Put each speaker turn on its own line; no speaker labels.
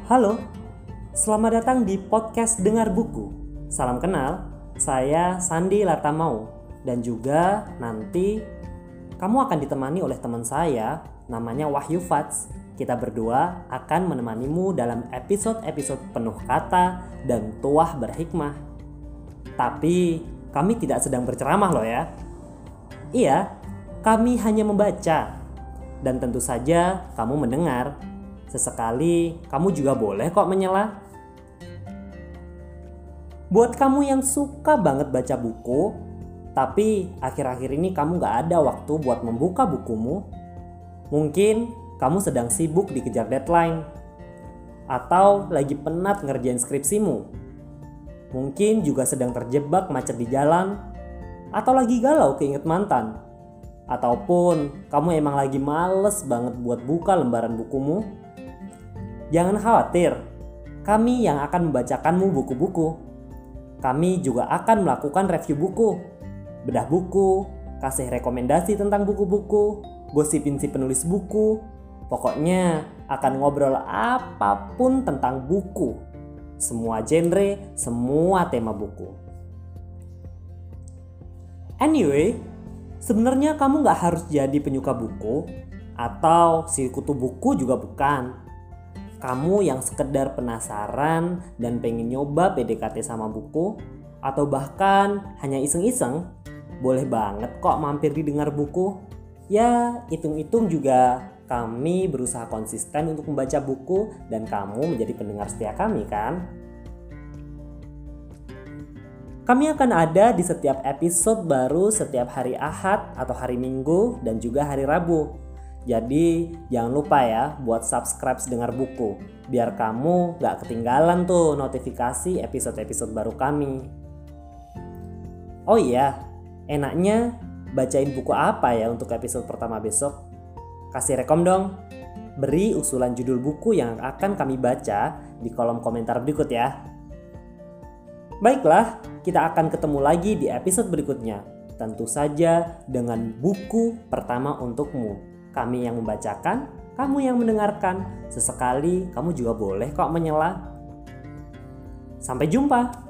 Halo, selamat datang di podcast Dengar Buku. Salam kenal, saya Sandi Latamau. Dan juga nanti kamu akan ditemani oleh teman saya, namanya Wahyu Fats. Kita berdua akan menemanimu dalam episode-episode penuh kata dan tuah berhikmah. Tapi kami tidak sedang berceramah loh ya. Iya, kami hanya membaca. Dan tentu saja kamu mendengar. Sesekali kamu juga boleh kok menyela. Buat kamu yang suka banget baca buku, tapi akhir-akhir ini kamu gak ada waktu buat membuka bukumu, mungkin kamu sedang sibuk dikejar deadline, atau lagi penat ngerjain skripsimu, mungkin juga sedang terjebak macet di jalan, atau lagi galau keinget mantan, ataupun kamu emang lagi males banget buat buka lembaran bukumu. Jangan khawatir, kami yang akan membacakanmu buku-buku. Kami juga akan melakukan review buku, bedah buku, kasih rekomendasi tentang buku-buku, gosipin si penulis buku. Pokoknya akan ngobrol apapun tentang buku. Semua genre, semua tema buku. Anyway, sebenarnya kamu gak harus jadi penyuka buku atau si kutu buku juga bukan. Kamu yang sekedar penasaran dan pengen nyoba PDKT sama buku, atau bahkan hanya iseng-iseng, boleh banget kok mampir di Dengar Buku. Ya, hitung-hitung juga kami berusaha konsisten untuk membaca buku dan kamu menjadi pendengar setia kami kan? Kami akan ada di setiap episode baru setiap hari Ahad atau hari Minggu dan juga hari Rabu. Jadi jangan lupa ya buat subscribe Dengar Buku biar kamu gak ketinggalan tuh notifikasi episode-episode baru kami. Oh iya, enaknya bacain buku apa ya untuk episode pertama besok? Kasih rekom dong. Beri usulan judul buku yang akan kami baca di kolom komentar berikut ya. Baiklah, kita akan ketemu lagi di episode berikutnya. Tentu saja dengan buku pertama untukmu. Kami yang membacakan, kamu yang mendengarkan. Sesekali kamu juga boleh kok menyela. Sampai jumpa.